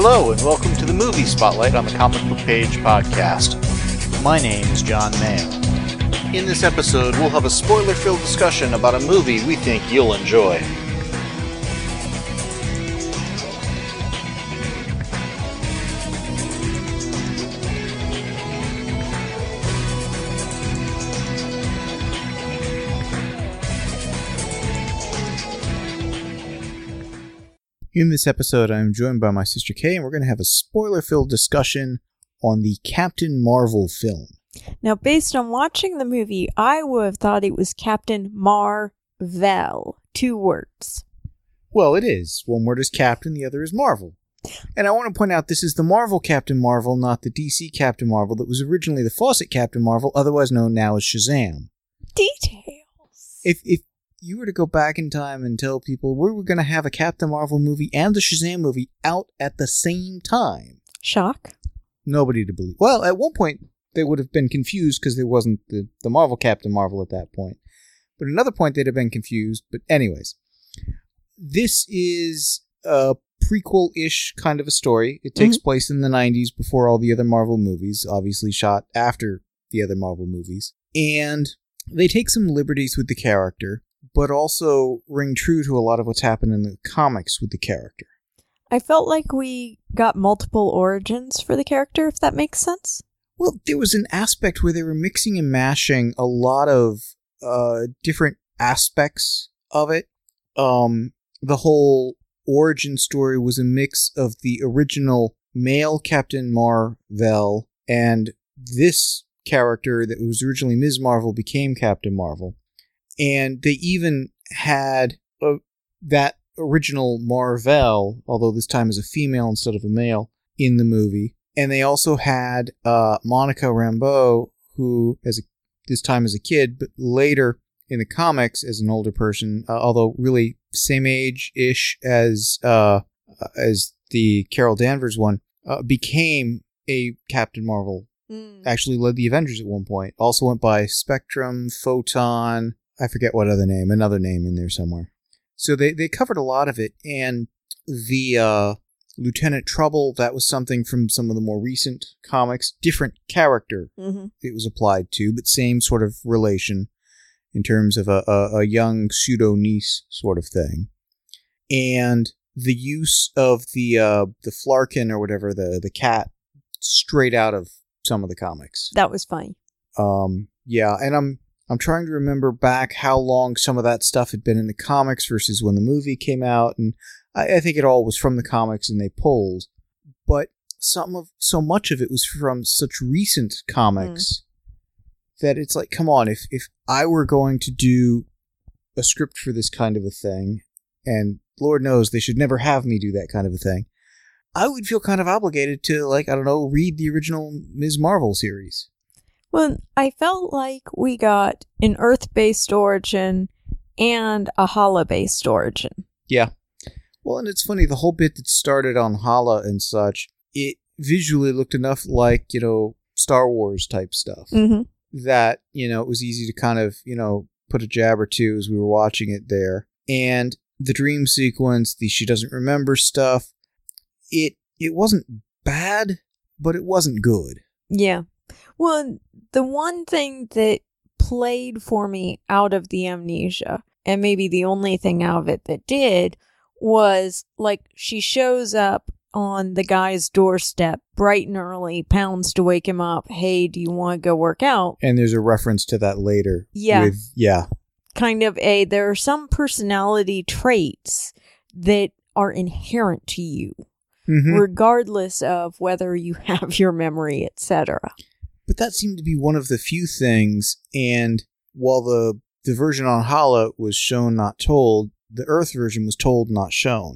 Hello, and welcome to the Movie Spotlight on the Comic Book Page podcast. My name is John Mayo. In this episode, we'll have a spoiler-filled discussion about a movie we think you'll enjoy. In this episode, I'm joined by my sister Kay, and we're going to have a spoiler-filled discussion on the Captain Marvel film. Now, based on watching the movie, I would have thought it was Captain Marvel. 2 words. Well, it is. One word is Captain, the other is Marvel. And I want to point out this is the Marvel Captain Marvel, not the DC Captain Marvel that was originally the Fawcett Captain Marvel, otherwise known now as Shazam. Details. If you were to go back in time and tell people we were going to have a Captain Marvel movie and the Shazam movie out at the same time. Shock. Nobody to believe. Well, at one point, they would have been confused because there wasn't the Marvel Captain Marvel at that point. But another point, they'd have been confused. But anyways, this is a prequel-ish kind of a story. It takes place in the 90s before all the other Marvel movies, obviously shot after the other Marvel movies. And they take some liberties with the character, but also ring true to a lot of what's happened in the comics with the character. I felt like we got multiple origins for the character, if that makes sense. Well, there was an aspect where they were mixing and mashing a lot of different aspects of it. The whole origin story was a mix of the original male Captain Marvel and this character that was originally Ms. Marvel became Captain Marvel. And they even had that original Marvel, although this time as a female instead of a male, in the movie. And they also had Monica Rambeau, who, this time as a kid, but later in the comics as an older person, although really same age-ish as the Carol Danvers one, became a Captain Marvel. Actually led the Avengers at one point. Also went by Spectrum, Photon, I forget what other name, another name in there somewhere. So they covered a lot of it, and the Lieutenant Trouble, that was something from some of the more recent comics. Different character it was applied to, but same sort of relation in terms of a young pseudo-niece sort of thing. And the use of the Flarkin or whatever, the cat, straight out of some of the comics. That was funny. Yeah, and I'm trying to remember back how long some of that stuff had been in the comics versus when the movie came out, and I think it all was from the comics and they pulled. But so much of it was from such recent comics that it's like, come on, if I were going to do a script for this kind of a thing, and Lord knows they should never have me do that kind of a thing, I would feel kind of obligated to, like, I don't know, read the original Ms. Marvel series. Well, I felt like we got an Earth-based origin and a Hala-based origin. Yeah. Well, and it's funny, the whole bit that started on Hala and such, it visually looked enough like, Star Wars type stuff. That, it was easy to kind of, put a jab or two as we were watching it there. And the dream sequence, the she doesn't remember stuff, it wasn't bad, but it wasn't good. Yeah. Well, the one thing that played for me out of the amnesia, and maybe the only thing out of it that did, was like she shows up on the guy's doorstep bright and early, pounds to wake him up. Hey, do you want to go work out? And there's a reference to that later. Yeah. Yeah. Kind of there are some personality traits that are inherent to you, regardless of whether you have your memory, etc. But that seemed to be one of the few things, and while the version on Hala was shown, not told, the Earth version was told, not shown.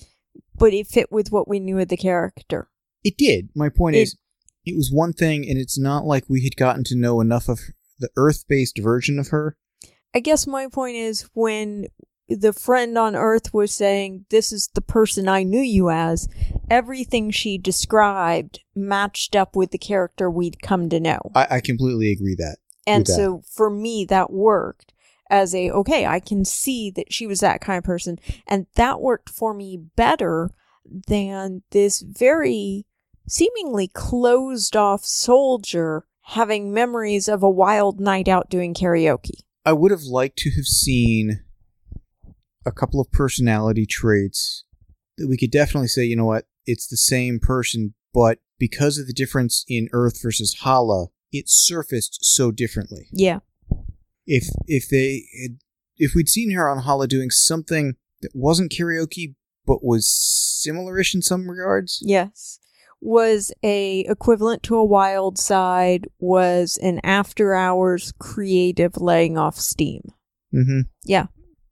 But it fit with what we knew of the character. It did. My point is, it was one thing, and it's not like we had gotten to know enough of the Earth-based version of her. I guess my point is, when the friend on Earth was saying, this is the person I knew you as, everything she described matched up with the character we'd come to know. I completely agree that. And so for me, that worked as okay, I can see that she was that kind of person. And that worked for me better than this very seemingly closed off soldier having memories of a wild night out doing karaoke. I would have liked to have seen a couple of personality traits that we could definitely say, you know what, it's the same person, but because of the difference in Earth versus Hala, it surfaced so differently. Yeah. If we'd seen her on Hala doing something that wasn't karaoke, but was similar-ish in some regards. Yes. Was a equivalent to a Wild Side, was an after-hours creative letting off steam. Mm-hmm. Yeah.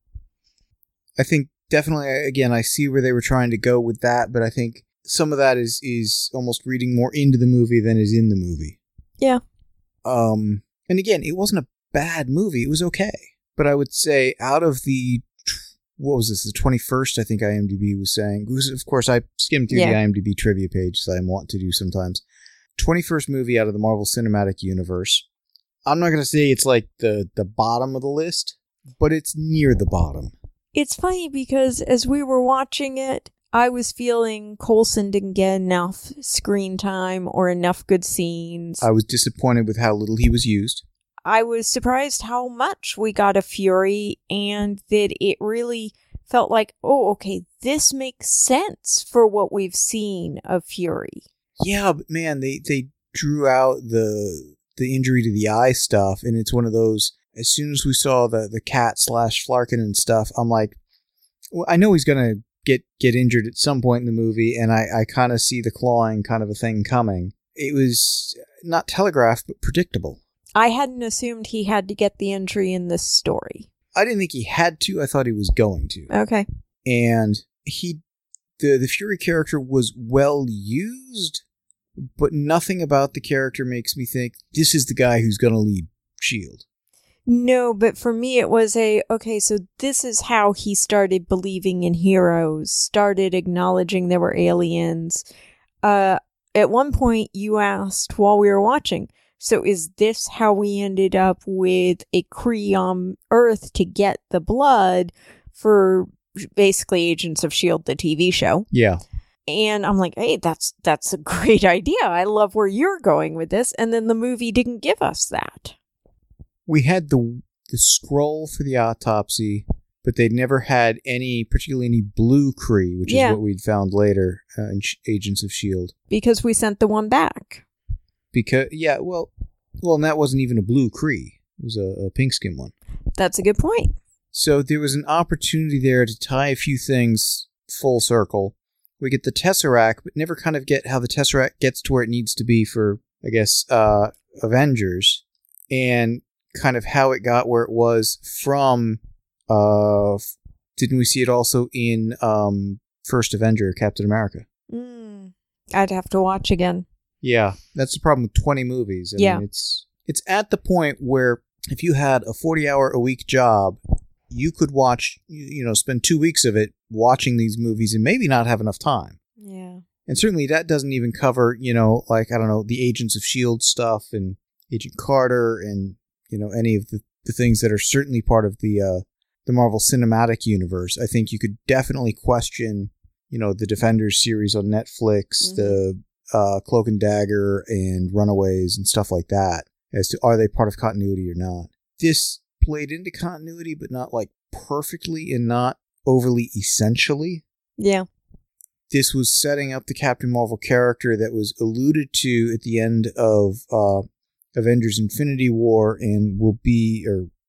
I think definitely, again, I see where they were trying to go with that, but I think some of that is almost reading more into the movie than is in the movie. Yeah. And again, it wasn't a bad movie. It was okay. But I would say out of the, what was this, the 21st, I think IMDb was saying. Of course, I skimmed through the IMDb trivia page, as I want to do sometimes. 21st movie out of the Marvel Cinematic Universe. I'm not going to say it's like the bottom of the list, but it's near the bottom. It's funny because as we were watching it, I was feeling Coulson didn't get enough screen time or enough good scenes. I was disappointed with how little he was used. I was surprised how much we got of Fury, and that it really felt like, oh, okay, this makes sense for what we've seen of Fury. Yeah, but man, they drew out the injury to the eye stuff, and it's one of those, as soon as we saw the cat / Flarkin and stuff, I'm like, well, I know he's going to get injured at some point in the movie, and I kind of see the clawing kind of a thing coming. It was not telegraphed, but predictable. I hadn't assumed he had to get the injury in this story. I didn't think he had to. I thought he was going to. Okay. And the Fury character was well used, but nothing about the character makes me think this is the guy who's going to lead S.H.I.E.L.D. No, but for me it was okay, so this is how he started believing in heroes, started acknowledging there were aliens. At one point you asked while we were watching, so is this how we ended up with a Kree on Earth to get the blood for basically Agents of S.H.I.E.L.D., the TV show? Yeah. And I'm like, hey, that's a great idea. I love where you're going with this. And then the movie didn't give us that. We had the scroll for the autopsy, but they'd never had particularly any blue Kree, which is what we'd found later in Agents of S.H.I.E.L.D. Because we sent the one back. Well, and that wasn't even a blue Kree. It was a pink skin one. That's a good point. So there was an opportunity there to tie a few things full circle. We get the Tesseract, but never kind of get how the Tesseract gets to where it needs to be for, I guess, Avengers. And kind of how it got where it was from, didn't we see it also in First Avenger, Captain America? I'd have to watch again. Yeah, that's the problem with 20 movies. I mean, it's at the point where if you had a 40-hour-a-week job, you could watch, spend 2 weeks of it watching these movies and maybe not have enough time. Yeah. And certainly that doesn't even cover, the Agents of S.H.I.E.L.D. stuff and Agent Carter and, any of the things that are certainly part of the Marvel Cinematic Universe. I think you could definitely question, the Defenders series on Netflix, the Cloak and Dagger and Runaways and stuff like that, as to are they part of continuity or not. This played into continuity, but not like perfectly and not overly essentially. Yeah. This was setting up the Captain Marvel character that was alluded to at the end of Avengers Infinity War and will be,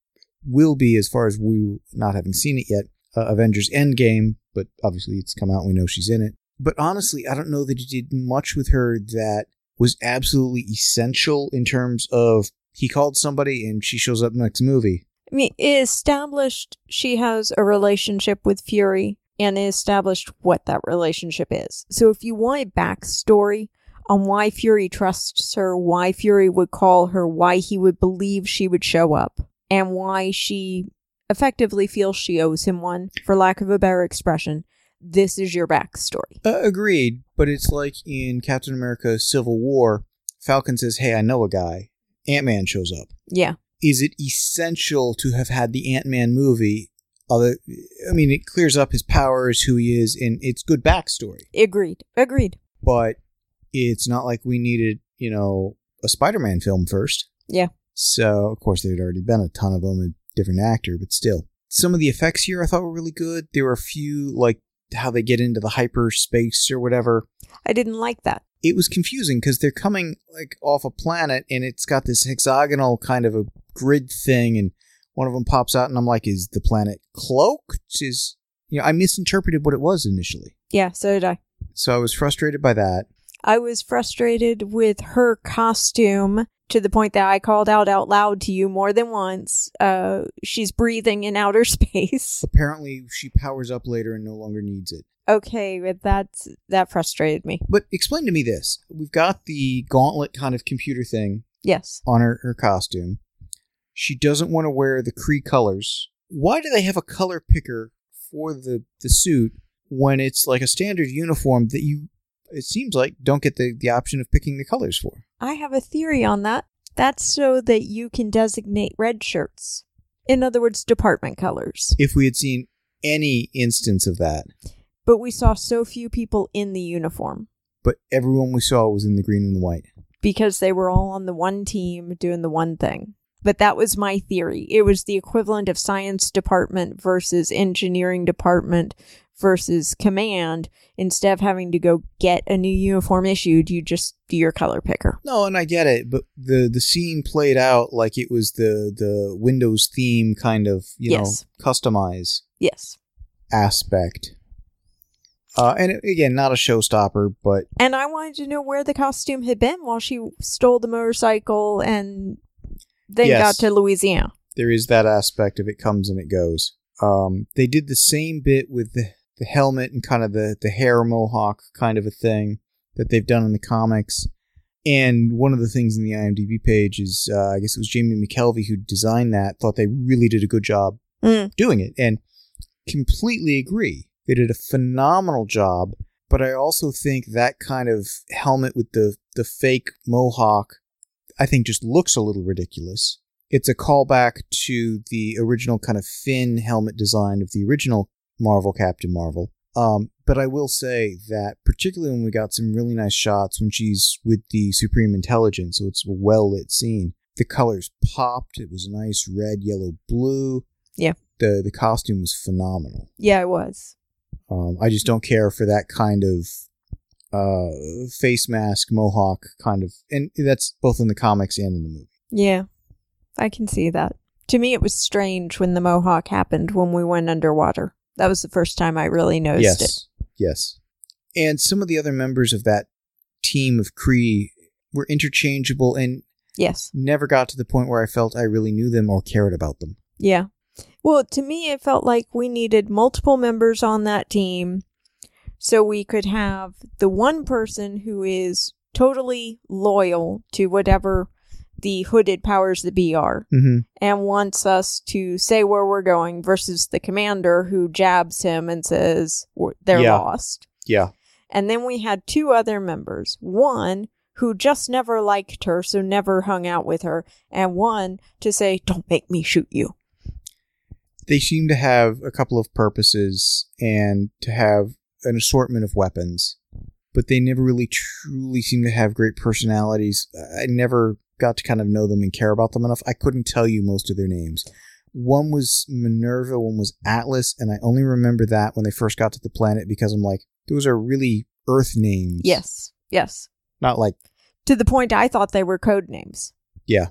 as far as we not having seen it yet, Avengers Endgame, but obviously it's come out and we know she's in it. But honestly, I don't know that it did much with her that was absolutely essential in terms of he called somebody and she shows up in the next movie. I mean, it established she has a relationship with Fury and it established what that relationship is. So if you want a backstory on why Fury trusts her, why Fury would call her, why he would believe she would show up, and why she effectively feels she owes him one, for lack of a better expression, this is your backstory. Agreed, but it's like in Captain America Civil War, Falcon says, hey, I know a guy. Ant-Man shows up. Yeah. Is it essential to have had the Ant-Man movie it clears up his powers, who he is, and it's good backstory. Agreed. But it's not like we needed, a Spider-Man film first. Yeah. So, of course, there had already been a ton of them, a different actor, but still. Some of the effects here I thought were really good. There were a few, like how they get into the hyperspace or whatever. I didn't like that. It was confusing because they're coming like off a planet and it's got this hexagonal kind of a grid thing, and one of them pops out and I'm like, is the planet cloaked? I misinterpreted what it was initially. Yeah, so did I. So I was frustrated by that. I was frustrated with her costume to the point that I called out loud to you more than once. She's breathing in outer space. Apparently she powers up later and no longer needs it. Okay, but that frustrated me. But explain to me this. We've got the gauntlet kind of computer thing. Yes. On her costume. She doesn't want to wear the Kree colors. Why do they have a color picker for the suit when it's like a standard uniform that it seems like, don't get the option of picking the colors for? I have a theory on that. That's so that you can designate red shirts. In other words, department colors. If we had seen any instance of that. But we saw so few people in the uniform. But everyone we saw was in the green and the white. Because they were all on the one team doing the one thing. But that was my theory. It was the equivalent of science department versus engineering department versus command. Instead of having to go get a new uniform issued, you just do your color picker. No, and I get it, but the scene played out like it was the Windows theme kind of, yes. Customize yes. aspect. And again, not a showstopper, but... And I wanted to know where the costume had been while she stole the motorcycle and then got to Louisiana. There is that aspect of it comes and it goes. They did the same bit with the helmet and kind of the hair mohawk kind of a thing that they've done in the comics. And one of the things in the IMDb page is, I guess it was Jamie McKelvey who designed that, thought they really did a good job doing it. And completely agree. They did a phenomenal job, but I also think that kind of helmet with the fake mohawk, I think just looks a little ridiculous. It's a callback to the original kind of fin helmet design of the original Marvel Captain Marvel. But I will say that particularly when we got some really nice shots when she's with the Supreme Intelligence, so it's a well-lit scene, the colors popped. It was nice red, yellow, blue. Yeah. The costume was phenomenal. Yeah, it was. I just don't care for that kind of face mask, mohawk kind of... And that's both in the comics and in the movie. Yeah, I can see that. To me, it was strange when the mohawk happened when we went underwater. That was the first time I really noticed it. Yes. And some of the other members of that team of Kree were interchangeable and never got to the point where I felt I really knew them or cared about them. Yeah. Well, to me, it felt like we needed multiple members on that team so we could have the one person who is totally loyal to whatever the hooded powers that be are and wants us to say where we're going versus the commander who jabs him and says they're lost. Yeah. And then we had two other members. One who just never liked her, so never hung out with her, and one to say, don't make me shoot you. They seem to have a couple of purposes and to have an assortment of weapons, but they never really truly seem to have great personalities. I never got to kind of know them and care about them enough. I couldn't tell you most of their names. One was Minerva, one was Atlas, and I only remember that when they first got to the planet because I'm like, those are really Earth names. Yes. Not like... To the point I thought they were code names. Yeah.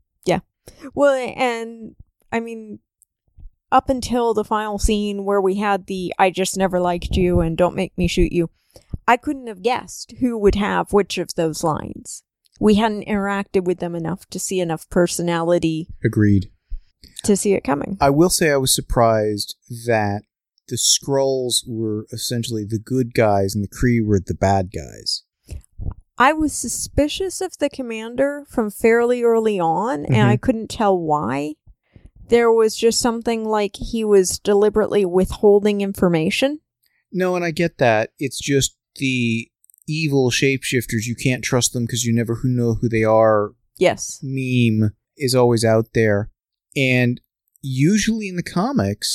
Well, and, I mean... Up until the final scene where we had the I just never liked you and don't make me shoot you, I couldn't have guessed who would have which of those lines. We hadn't interacted with them enough to see enough personality. Agreed. To see it coming. I will say I was surprised that the Skrulls were essentially the good guys and the Kree were the bad guys. I was suspicious of the commander from fairly early on, and I couldn't tell why. There was just something like he was deliberately withholding information. No, and I get that. It's just the evil shapeshifters. You can't trust them because you never know who they are. Yes. Meme is always out there. And usually in the comics,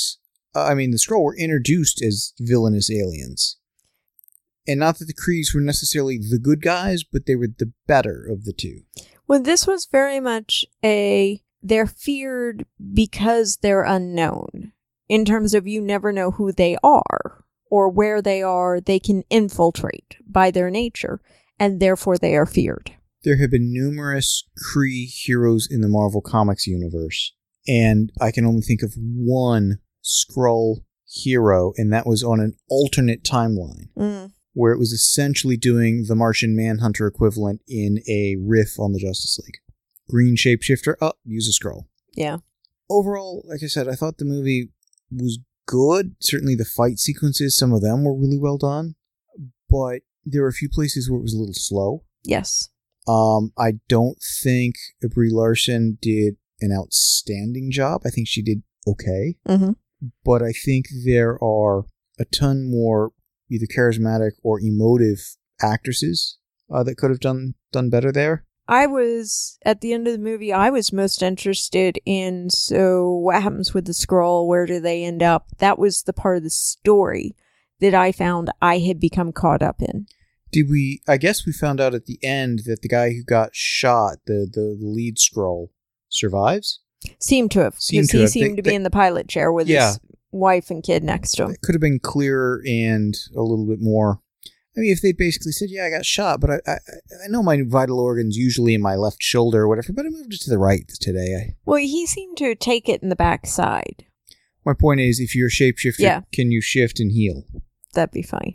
the Skrull were introduced as villainous aliens. And not that the Krees were necessarily the good guys, but they were the better of the two. Well, this was very much they're feared because they're unknown. In terms of you never know who they are or where they are, they can infiltrate by their nature, and therefore they are feared. There have been numerous Kree heroes in the Marvel Comics universe, and I can only think of one Skrull hero, and that was on an alternate timeline, where it was essentially doing the Martian Manhunter equivalent in a riff on the Justice League. Green shapeshifter, use a Skrull. Yeah. Overall, like I said, I thought the movie was good. Certainly the fight sequences, some of them were really well done, but there were a few places where it was a little slow. Yes. I don't think Brie Larson did an outstanding job. I think she did okay. Mm-hmm. But I think there are a ton more either charismatic or emotive actresses that could have done better there. I was, at the end of the movie, I was most interested in, so what happens with the Skrull? Where do they end up? That was the part of the story that I found I had become caught up in. I guess we found out at the end that the guy who got shot, the lead Skrull, survives? Seemed to have, because he seemed to be in the pilot chair with his wife and kid next to him. It could have been clearer and a little bit more. I mean, if they basically said, yeah, I got shot, but I know my vital organ's usually in my left shoulder or whatever, but I moved it to the right today. Well, he seemed to take it in the backside. My point is, if you're a shapeshifter, can you shift and heal? That'd be fine.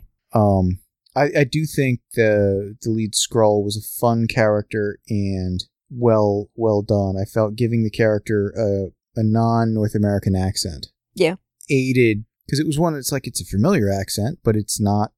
I do think the lead Skrull was a fun character and well done. I felt giving the character a non-North American accent. Yeah. Aided, because it was one that's like, it's a familiar accent, but it's not,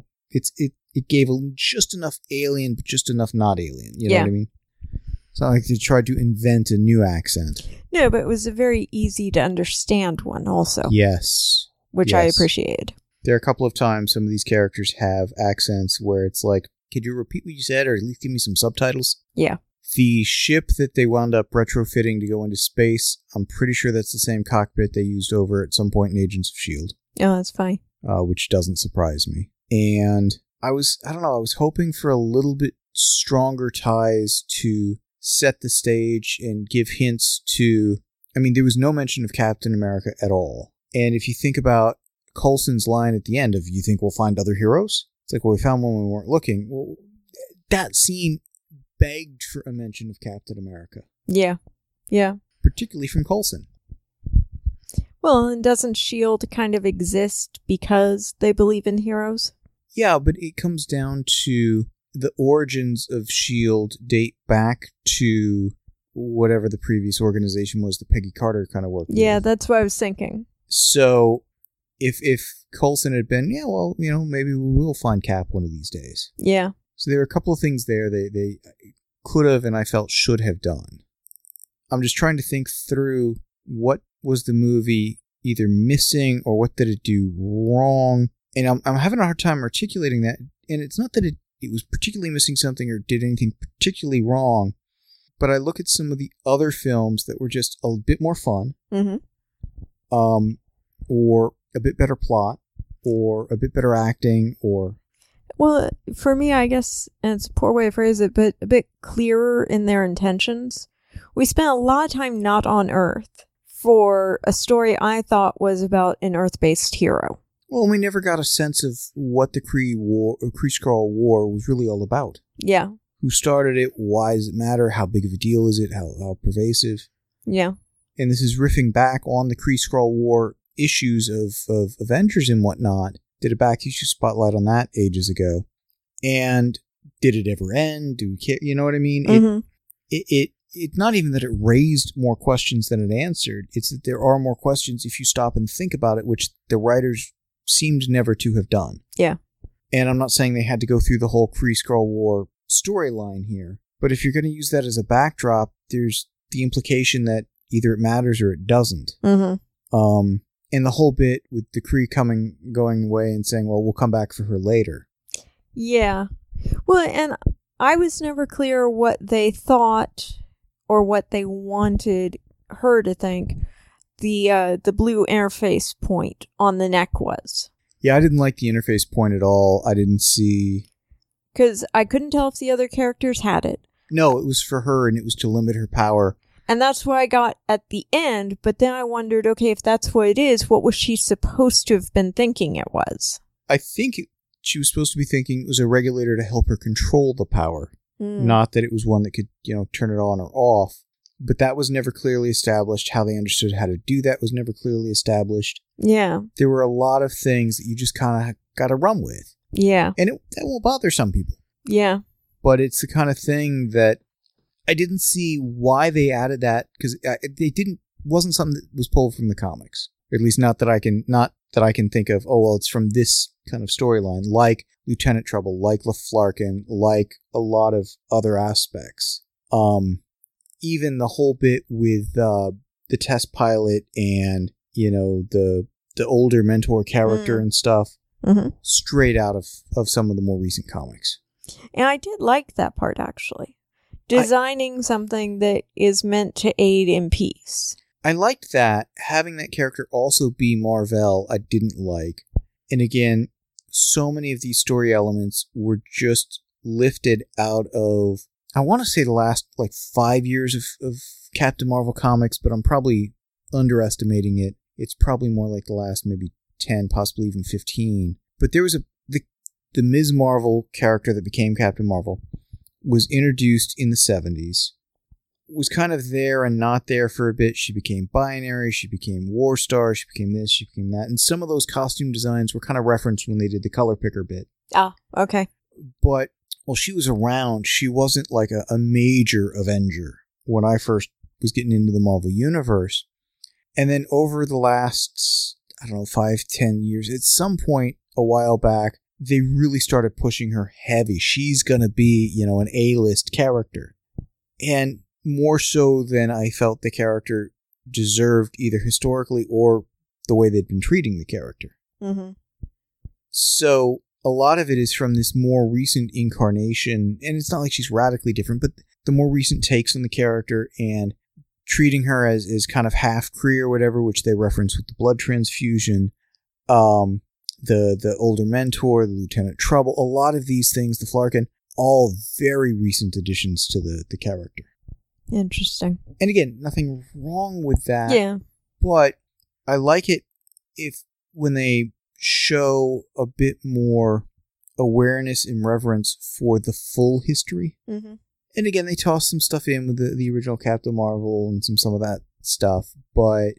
it gave just enough alien, but just enough not alien. You know what I mean? It's not like they tried to invent a new accent. No, but it was a very easy to understand one also. Yes. Which I appreciated. There are a couple of times some of these characters have accents where it's like, could you repeat what you said or at least give me some subtitles? Yeah. The ship that they wound up retrofitting to go into space, I'm pretty sure that's the same cockpit they used over at some point in Agents of S.H.I.E.L.D. Oh, that's fine. Which doesn't surprise me. And I was hoping for a little bit stronger ties to set the stage and give hints to, there was no mention of Captain America at all. And if you think about Coulson's line at the end of, you think we'll find other heroes? It's like, well, we found one when we weren't looking. Well, that scene begged for a mention of Captain America. Yeah. Yeah. Particularly from Coulson. Well, and doesn't S.H.I.E.L.D. kind of exist because they believe in heroes? Yeah, but it comes down to the origins of S.H.I.E.L.D. date back to whatever the previous organization was that Peggy Carter kind of worked with. Yeah, that's what I was thinking. So if Coulson had been, maybe we will find Cap one of these days. Yeah. So there were a couple of things there they could have and I felt should have done. I'm just trying to think through what was the movie either missing or what did it do wrong. And I'm having a hard time articulating that. And it's not that it was particularly missing something or did anything particularly wrong, but I look at some of the other films that were just a bit more fun, or a bit better plot, or a bit better acting, or... Well, for me, I guess, and it's a poor way to phrase it, but a bit clearer in their intentions. We spent a lot of time not on Earth for a story I thought was about an Earth-based hero. Well, we never got a sense of what the Kree-Skrull War was really all about. Yeah. Who started it? Why does it matter? How big of a deal is it? How pervasive? Yeah. And this is riffing back on the Kree-Skrull War issues of Avengers and whatnot. Did a back issue spotlight on that ages ago. And did it ever end? Do we care? You know what I mean? Mm-hmm. It's not even that it raised more questions than it answered. It's that there are more questions if you stop and think about it, which the writers seemed never to have done. Yeah. And I'm not saying they had to go through the whole Kree-Skrull War storyline here, but if you're going to use that as a backdrop, there's the implication that either it matters or it doesn't. Mm-hmm. And the whole bit with the Kree going away and saying, well, we'll come back for her later. Yeah. Well, and I was never clear what they thought or what they wanted her to think the blue interface point on the neck was. Yeah, I didn't like the interface point at all. I didn't see... Because I couldn't tell if the other characters had it. No, it was for her, and it was to limit her power. And that's what I got at the end, but then I wondered, okay, if that's what it is, what was she supposed to have been thinking it was? I think she was supposed to be thinking it was a regulator to help her control the power. Not that it was one that could, turn it on or off. But that was never clearly established. How they understood how to do that was never clearly established. Yeah. There were a lot of things that you just kind of got to run with. Yeah. And that will bother some people. Yeah. But it's the kind of thing that I didn't see why they added that, because wasn't something that was pulled from the comics. At least not that I can think of, oh, well, it's from this kind of storyline, like Lieutenant Trouble, like LaFlarkin, like a lot of other aspects. Even the whole bit with the test pilot and, the older mentor character and stuff, straight out of some of the more recent comics. And I did like that part, actually. Designing something that is meant to aid in peace. I liked that. Having that character also be Mar-Vell, I didn't like. And again, so many of these story elements were just lifted out of, I want to say the last 5 years of Captain Marvel comics, but I'm probably underestimating it. It's probably more like the last maybe 10, possibly even 15. But there was the Ms. Marvel character that became Captain Marvel was introduced in the 70s. Was kind of there and not there for a bit. She became binary, she became War Star, she became this, she became that. And some of those costume designs were kind of referenced when they did the color picker bit. Ah, okay. But while she was around, she wasn't like a major Avenger when I first was getting into the Marvel Universe. And then over the last, 5-10 years, at some point a while back, they really started pushing her heavy. She's going to be, an A-list character. And more so than I felt the character deserved, either historically or the way they'd been treating the character. Mm-hmm. So a lot of it is from this more recent incarnation, and it's not like she's radically different, but the more recent takes on the character and treating her as kind of half-Kree or whatever, which they reference with the blood transfusion, the older mentor, the Lieutenant Trouble, a lot of these things, the Flarkin, all very recent additions to the character. Interesting. And again, nothing wrong with that. Yeah. But I like it when they show a bit more awareness and reverence for the full history. Mm-hmm. And again, they toss some stuff in with the original Captain Marvel and some of that stuff. But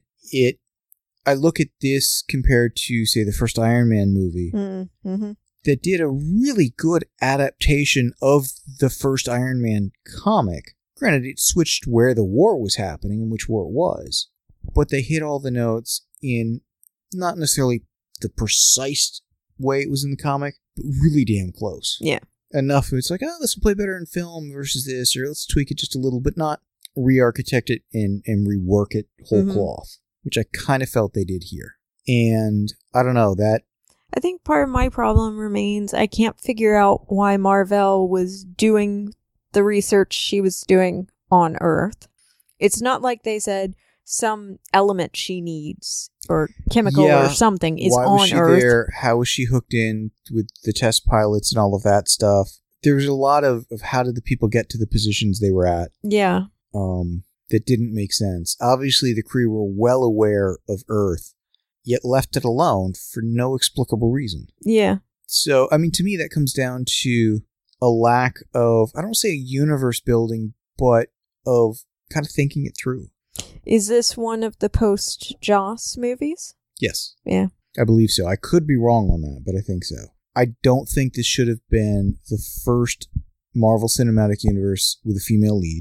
I look at this compared to, say, the first Iron Man movie that did a really good adaptation of the first Iron Man comic. Granted, it switched where the war was happening and which war it was, but they hit all the notes in not necessarily the precise way it was in the comic, but really damn close. Yeah. Enough it's like, this will play better in film versus this, or let's tweak it just a little bit, not re-architect it and rework it whole cloth, which I kind of felt they did here. And I don't know, that... I think part of my problem remains I can't figure out why Mar-Vell was doing the research she was doing on Earth. It's not like they said some element she needs or chemical or something is on Earth. Why was she there? How was she hooked in with the test pilots and all of that stuff? There was a lot of how did the people get to the positions they were at? Yeah. That didn't make sense. Obviously, the Kree were well aware of Earth, yet left it alone for no explicable reason. Yeah. So, to me, that comes down to a lack of, I don't say a universe building, but of kind of thinking it through. Is this one of the post-Joss movies? Yes. Yeah. I believe so. I could be wrong on that, but I think so. I don't think this should have been the first Marvel Cinematic Universe with a female lead.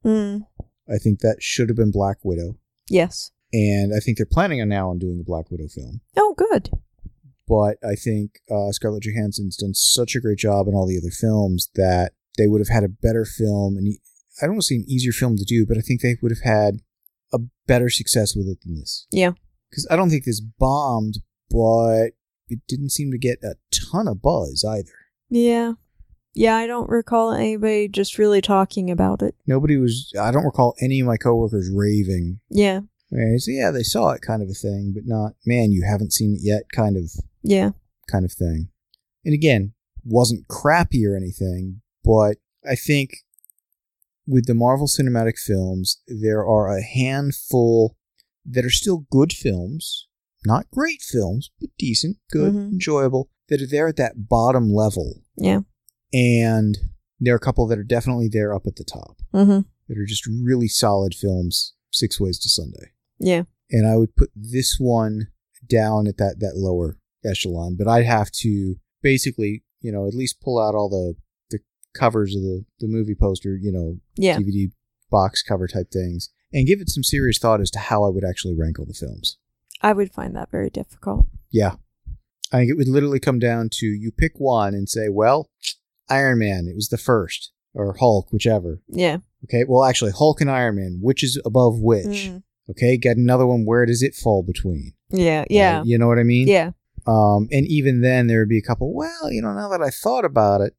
I think that should have been Black Widow. Yes. And I think they're planning on doing a Black Widow film. Oh, good. But I think Scarlett Johansson's done such a great job in all the other films that they would have had a better film. And I don't want to say an easier film to do, but I think they would have had a better success with it than this. Yeah. Because I don't think this bombed, but it didn't seem to get a ton of buzz either. Yeah. Yeah, I don't recall anybody just really talking about it. I don't recall any of my coworkers raving. Yeah. Right? So yeah, they saw it kind of a thing, but not, man, you haven't seen it yet kind of thing. And again, wasn't crappy or anything, but I think with the Marvel Cinematic films, there are a handful that are still good films, not great films, but decent, good, enjoyable, that are there at that bottom level. Yeah. And there are a couple that are definitely there up at the top. That are just really solid films, Six Ways to Sunday. Yeah. And I would put this one down at that lower echelon, but I'd have to basically, at least pull out all the covers of the movie poster, DVD box cover type things, and give it some serious thought as to how I would actually rank all the films. I would find that very difficult. Yeah. I think it would literally come down to you pick one and say, well, Iron Man, it was the first, or Hulk, whichever. Yeah. Okay, well, actually, Hulk and Iron Man, which is above which? Okay, get another one, where does it fall between? Yeah. You know what I mean? Yeah. And even then, there would be a couple, well, now that I thought about it,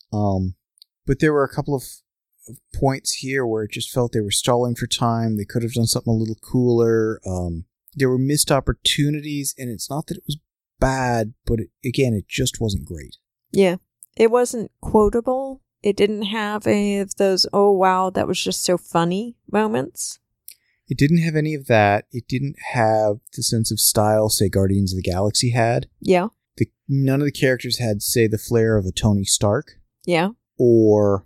but there were a couple of points here where it just felt they were stalling for time. They could have done something a little cooler. There were missed opportunities, and it's not that it was bad, but it just wasn't great. Yeah. It wasn't quotable. It didn't have any of those, oh wow, that was just so funny moments. It didn't have any of that. It didn't have the sense of style, say, Guardians of the Galaxy had. Yeah. None of the characters had, say, the flair of a Tony Stark. Yeah. Or,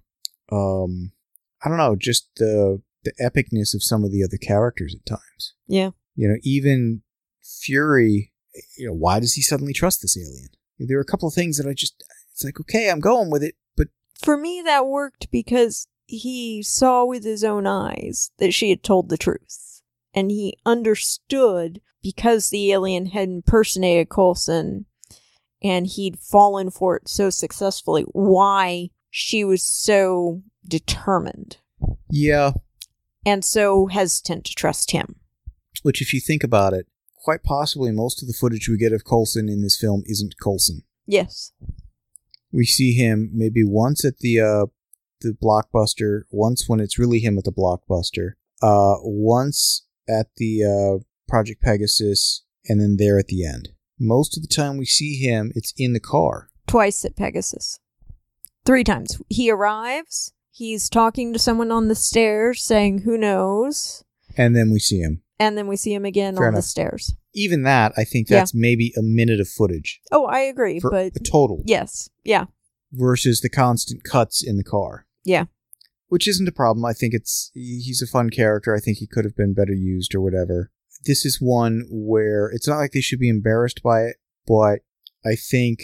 I don't know, just the epicness of some of the other characters at times. Yeah. Even Fury, why does he suddenly trust this alien? There were a couple of things that it's like, okay, I'm going with it, but... For me, that worked because he saw with his own eyes that she had told the truth. And he understood, because the alien had impersonated Coulson, and he'd fallen for it so successfully, why she was so determined. Yeah. And so hesitant to trust him. Which, if you think about it, quite possibly most of the footage we get of Coulson in this film isn't Coulson. Yes. We see him maybe once at the Blockbuster, once when it's really him at the Blockbuster, once at the Project Pegasus, and then there at the end. Most of the time we see him, it's in the car. Twice at Pegasus. 3 times. He arrives, he's talking to someone on the stairs saying, who knows? And then we see him. And then we see him again Fair on enough. the stairs. Even that, I think that's maybe a minute of footage. Oh, I agree, but... A total. Yes, yeah. Versus the constant cuts in the car. Yeah. Which isn't a problem. I think he's a fun character. I think he could have been better used or whatever. This is one where it's not like they should be embarrassed by it, but I think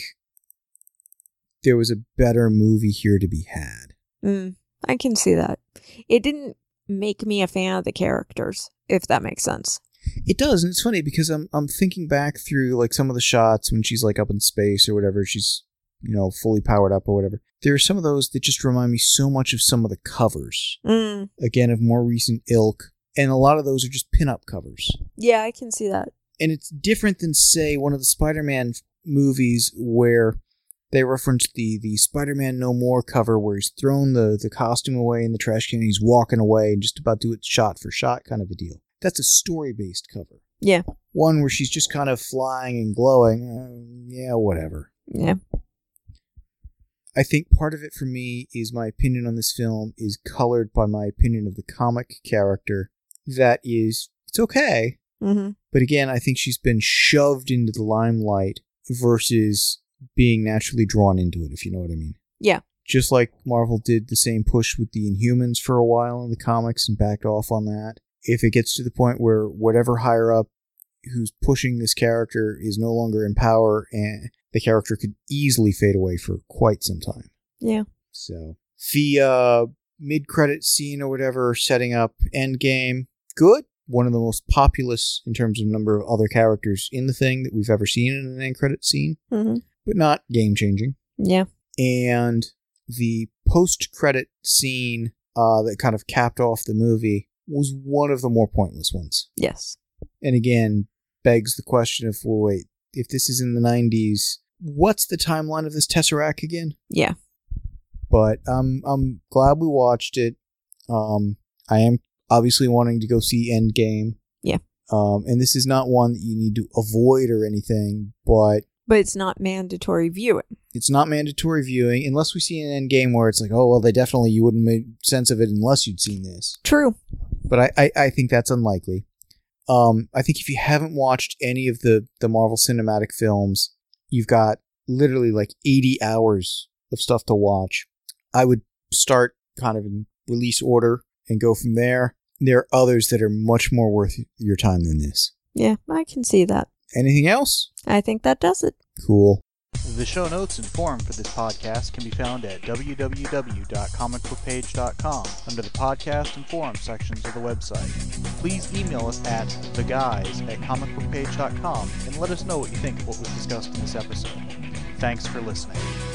there was a better movie here to be had. I can see that. It didn't make me a fan of the characters, if that makes sense. It does, and it's funny because I'm thinking back through like some of the shots when she's like up in space or whatever, she's fully powered up or whatever. There are some of those that just remind me so much of some of the covers. Again, of more recent ilk, and a lot of those are just pin-up covers. Yeah, I can see that. And it's different than, say, one of the Spider-Man movies where they reference the Spider-Man No More cover where he's thrown the costume away in the trash can and he's walking away and just about do it shot for shot kind of a deal. That's a story-based cover. Yeah. One where she's just kind of flying and glowing. Yeah, whatever. Yeah. I think part of it for me is my opinion on this film is colored by my opinion of the comic character. That is, it's okay. But again, I think she's been shoved into the limelight versus being naturally drawn into it, if you know what I mean. Yeah. Just like Marvel did the same push with the Inhumans for a while in the comics and backed off on that. If it gets to the point where whatever higher up who's pushing this character is no longer in power, and the character could easily fade away for quite some time. Yeah. So, the mid-credit scene or whatever, setting up Endgame, good. One of the most populous in terms of number of other characters in the thing that we've ever seen in an end credit scene, but not game-changing. Yeah. And the post-credit scene that kind of capped off the movie was one of the more pointless ones. Yes. And again, begs the question of, well, wait, if this is in the 90s, what's the timeline of this Tesseract again? Yeah. But I'm glad we watched it. I am obviously wanting to go see Endgame. Yeah. And this is not one that you need to avoid or anything, but it's not mandatory viewing. It's not mandatory viewing unless we see an end game where it's like, oh, well, you wouldn't make sense of it unless you'd seen this. True. But I think that's unlikely. I think if you haven't watched any of the Marvel Cinematic films, you've got literally like 80 hours of stuff to watch. I would start kind of in release order and go from there. There are others that are much more worth your time than this. Yeah, I can see that. Anything else? I think that does it. Cool. The show notes and forum for this podcast can be found at www.comicbookpage.com under the podcast and forum sections of the website. Please email us at theguys@comicbookpage.com and let us know what you think of what was discussed in this episode. Thanks for listening.